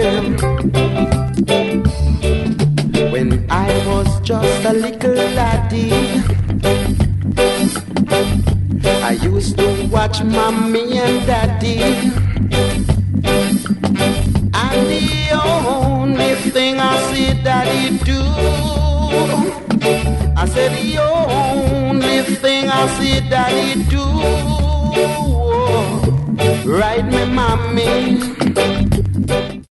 When I was just a little laddie, I used to watch mommy and daddy, and the only thing I see daddy do, I said the only thing I see daddy do, right me mommy,